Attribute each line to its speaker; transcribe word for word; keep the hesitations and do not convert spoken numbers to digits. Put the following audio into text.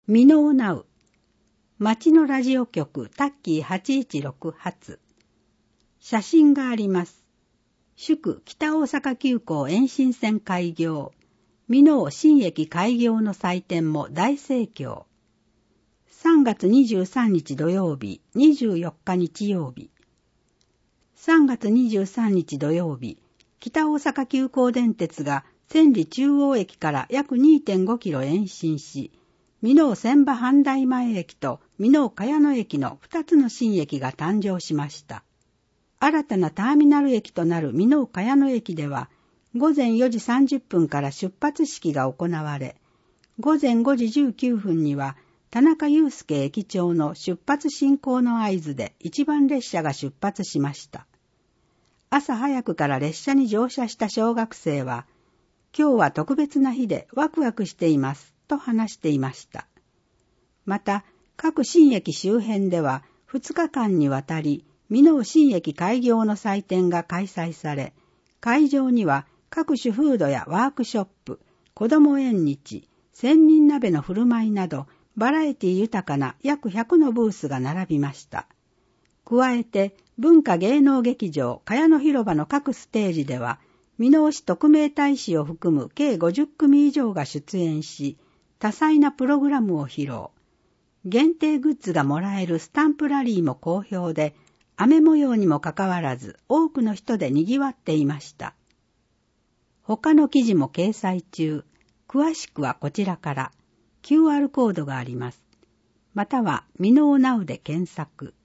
Speaker 1: ミノーナウ。町のラジオ局タッキーはちいちろく発。写真があります。祝北大阪急行延伸線開業。ミノー新駅開業の祭典も大盛況。さんがつにじゅうさんにち土曜日、にじゅうよっか日曜日。さんがつにじゅうさんにち土曜日、北大阪急行電鉄が千里中央駅から約 にてんごキロ延伸し、ミノー千葉阪大前駅とミノー茅野駅のふたつの新駅が誕生しました。新たなターミナル駅となるミノー茅野駅では、ごぜんよじさんじゅっぷんから出発式が行われ、ごぜんごじじゅうきゅうふんには田中祐介駅長の出発進行の合図で一番列車が出発しました。朝早くから列車に乗車した小学生は、今日は特別な日でワクワクしていますと話していました。また、各新駅周辺ではふつかかんにわたりミノー新駅開業の祭典が開催され、会場には各種フードやワークショップ、子ども縁日、千人鍋の振る舞いなどバラエティ豊かな約ひゃくのブースが並びました。加えて文化芸能劇場茅野広場の各ステージでは、ミノー市特命大使を含む計ごじゅっくみ以上が出演し、多彩なプログラムを披露。限定グッズがもらえるスタンプラリーも好評で、雨模様にもかかわらず多くの人で賑わっていました。他の記事も掲載中。詳しくはこちらから キューアール コードがあります。またはミノーナウで検索。